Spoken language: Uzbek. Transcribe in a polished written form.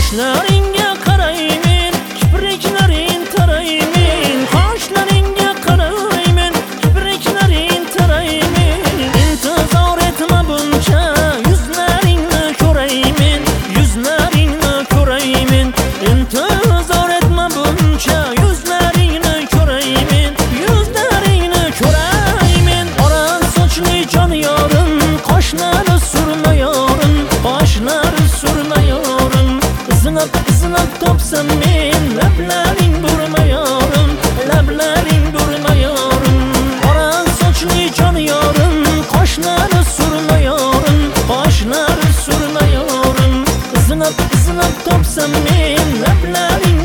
Qoshlaringga qaraymen, kipriklaring taraymen. Qoshlaringga qaraymen, kipriklaring taraymen. Intizor etma buncha, yuzlaringni ko'raymen, yuzlaringni ko'raymen. Intizor etma buncha, yuzlaringni ko'raymen, yuzlaringni ko'raymen. Qora sochli jon yorim, qoshlari surma yorim, qoshlari surma yorim. Izlab topsam men, lablaring burma yorim, lablaring burma yorim. Qora sochli jon yorim, qoshlari surma yorim, qoshlari surma yorim. Izlab topsam men, lablaring